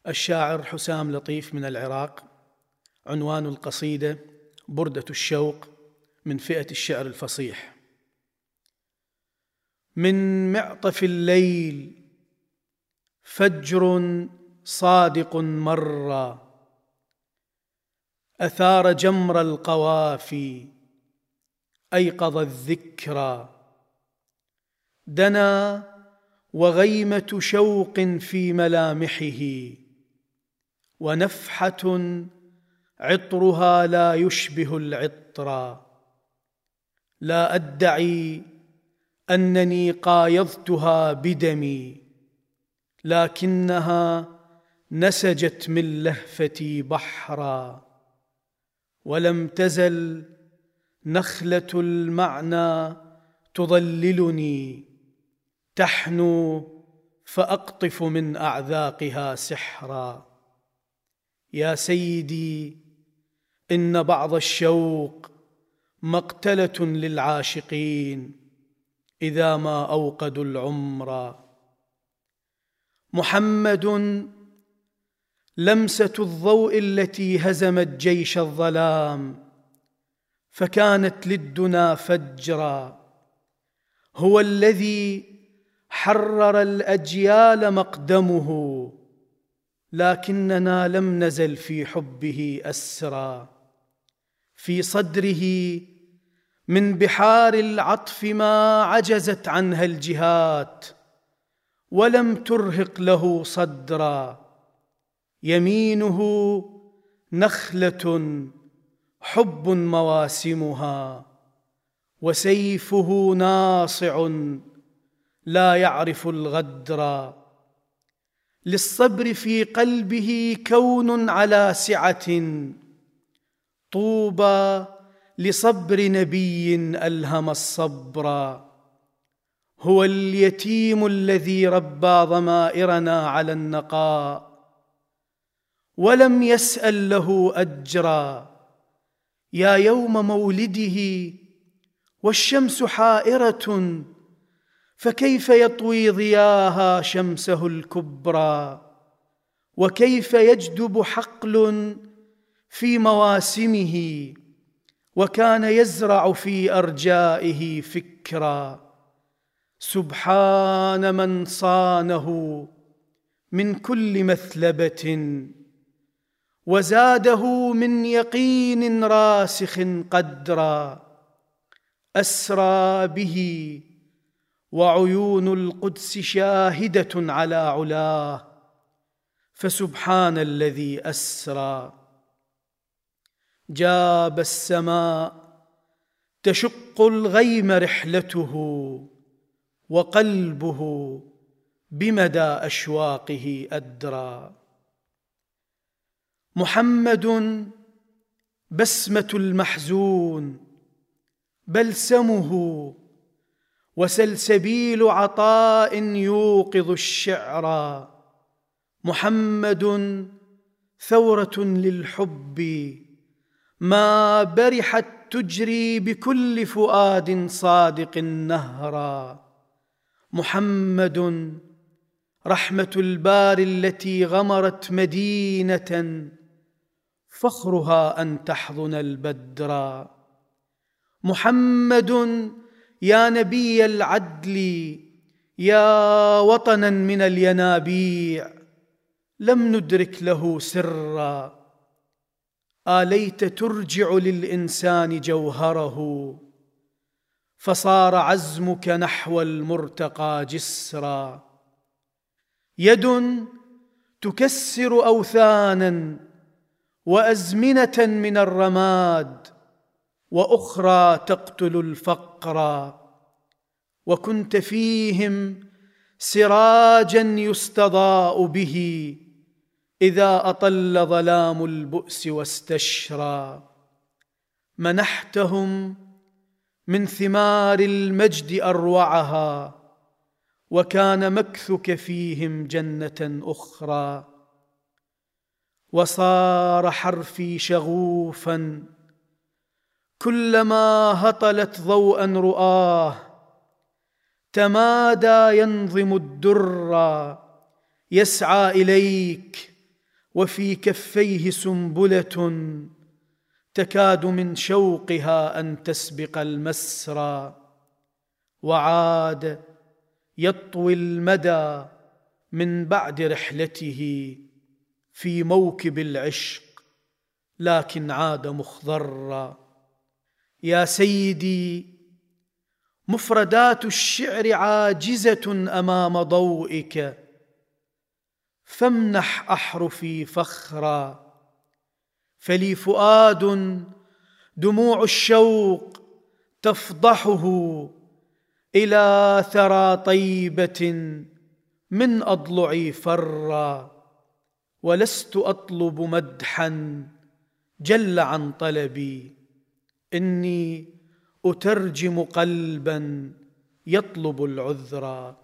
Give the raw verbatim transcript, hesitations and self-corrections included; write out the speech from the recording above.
الشاعر حسام لطيف من العراق. عنوان القصيدة: بردة الشوق، من فئة الشعر الفصيح. من معطف الليل فجر صادق مر، أثار جمر القوافي، أيقظ الذكرى. دنا وغيمة شوق في ملامحه، ونفحة عطرها لا يشبه العطرا. لا أدعي أنني قايضتها بدمي، لكنها نسجت من لهفتي بحرا. ولم تزل نخلة المعنى تظللني، تحنو فأقطف من أعذاقها سحرا. يا سيدي، إن بعض الشوق مقتلة للعاشقين إذا ما أوقدوا العمر. محمد لمسة الضوء التي هزمت جيش الظلام، فكانت للدنا فجرا. هو الذي حرر الأجيال مقدمه، لكننا لم نزل في حبه أسرا. في صدره من بحار العطف ما عجزت عنها الجهات، ولم ترهق له صدرا. يمينه نخلة حب مواسمها، وسيفه ناصع لا يعرف الغدرا. للصبر في قلبه كون على سعة، طوبى لصبر نبي ألهم الصبر. هو اليتيم الذي ربى ضمائرنا على النقاء، ولم يسأل له أجرا. يا يوم مولده والشمس حائرة، فكيف يطوي ضياها شمسه الكبرى؟ وكيف يجدب حقل في مواسمه، وكان يزرع في أرجائه فكرا. سبحان من صانه من كل مثلبة، وزاده من يقين راسخ قدرا. أسرى به وعيون القدس شاهدة على علاه، فسبحان الذي أسرى. جاب السماء تشق الغيم رحلته، وقلبه بمدى أشواقه أدرى. محمد بسمة المحزون، بلسمه وسلسبيل عطاء يوقظ الشعرا. محمد ثورة للحب ما برحت تجري بكل فؤاد صادق نهرا. محمد رحمة الباري التي غمرت مدينة، فخرها أن تحضن البدرا. محمد يا نبي العدل، يا وطنا من الينابيع، لم ندرك له سرا. آليت ترجع للإنسان جوهره، فصار عزمك نحو المرتقى جسرا. يد تكسر أوثانا وأزمنة من الرماد، وأخرى تقتل الفقر. وكنت فيهم سراجا يستضاء به، إذا أطل ظلام البؤس واستشرى. منحتهم من ثمار المجد أروعها، وكان مكثك فيهم جنة أخرى. وصار حرفي شغوفا كلما هطلت ضوءا رؤاه، تمادى ينظم الدرا، يسعى إليك وفي كفيه سنبلة تكاد من شوقها أن تسبق المسرى، وعاد يطوي المدى من بعد رحلته في موكب العشق، لكن عاد مخضرا. يا سيدي، مفردات الشعر عاجزة أمام ضوئك، فامنح أحرفي فخرا، فلي فؤاد دموع الشوق تفضحه إلى ثرى طيبة من أضلعي فرا، ولست أطلب مدحا جل عن طلبي، إني أترجم قلبا يطلب العذرا.